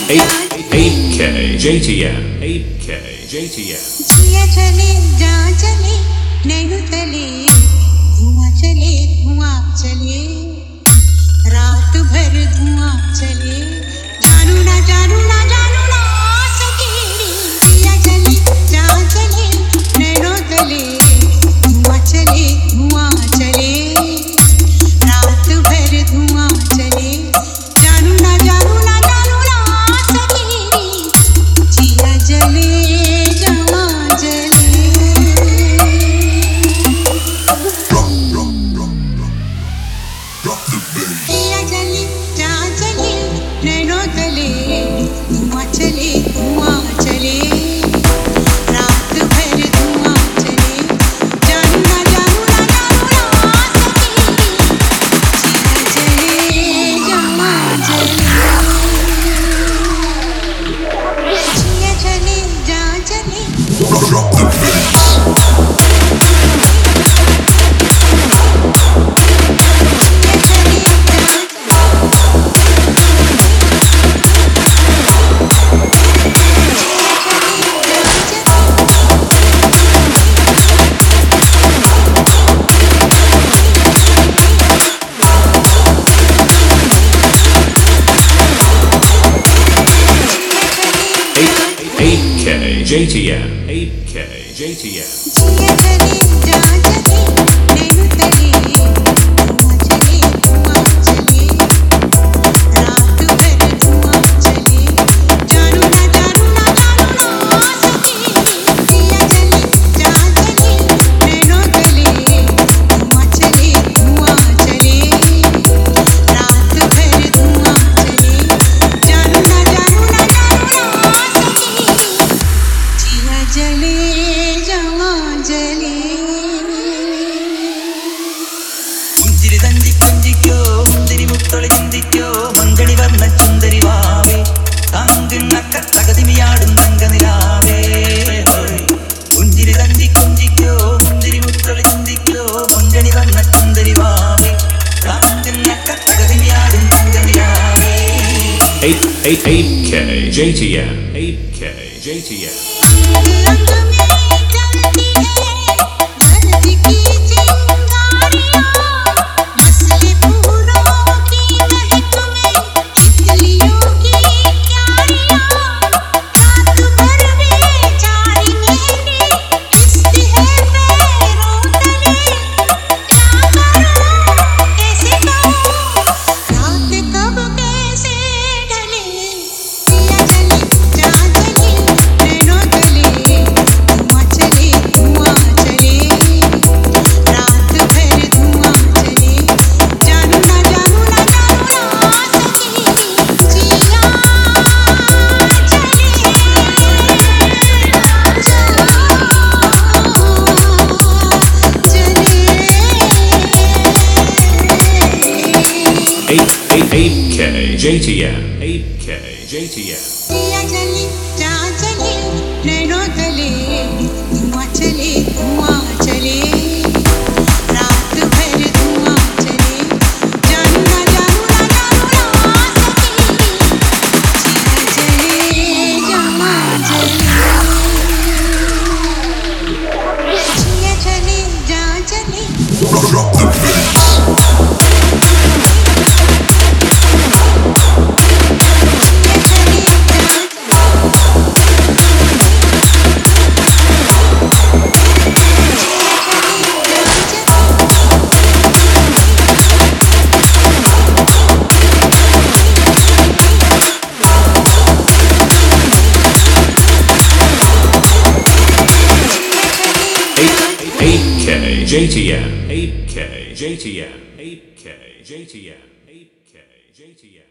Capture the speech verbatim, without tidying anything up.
eight K J T M eight K J T M जिया चले जा चले nano तले धुआं चले धुआं चले रात भर धुआं चले जानू ना जानू ना जानू ना सकेरी जिया चले जा चले नैनो तले धुआं चले धुआं चले रात भर धुआं चले जानू ना जानू ना जानू ना सकेरी जिया जले जमा जले जिया जले जा जले नैनो तले धुआं चले धुआं चले रात भर धुआं चले जानू ना जानू ना जानू ना सकेरी जिया जले जमा जले जिया चले जा चले eight K J T M eight K J T M जिया चले जा चले नैनो तले धुआं चले धुआं चले रात भर धुआं चले जानू ना जानू ना जानू ना सकेरी जिया चले जा चले नैनो तले धुआं चले धुआं चले रात भर धुआं चले जानू ना जानू ना जानू ना सकेरी जिया जले जमा जले പുഞ്ചിരി തഞ്ചി കൊഞ്ചിക്കോ മുന്തിരി മുത്തൊളി ചിന്തിക്കോ മഞ്ചണി വർണ്ണ ചുന്ദരി വാവേ താങ്കുന്നക്ക തകതിമിയാടും തങ്കനിലാവേ പുഞ്ചിരി തഞ്ചി കൊഞ്ചിക്കോ മുന്തിരി മുത്തൊളി ചിന്തിക്കോ മഞ്ചണി വർണ്ണ ചുന്ദരി വാവേ താങ്കുന്നക്ക തകതിമിയാടും തങ്കനിലാവേ eight eight eight K J T M eight K J T M रंग में चलती है धरती की चिंगारियां मसले फूलों की महक में तितलियों की क्यारियां रात भर बेचारी मेरी किसती है पैरों तले क्या करूं कैसे कहूं रात कब कैसे ढले जिया चले जा चले नैनो तले धुआं चले धुआं चले रात भर धुआं चले जानू ना जानू ना जानू ना सकेरी जिया चले eight eight eight K J T M eight K J T M जिया चले जा चले नैनो तले धुआं चले धुआं चले रात भर धुआं चले जानू ना जानू ना जानू ना सकेरी जिया जले जमा जले जिया चले जा चले जिया चले eight K J T M eight K J T M eight K J T M eight K J T M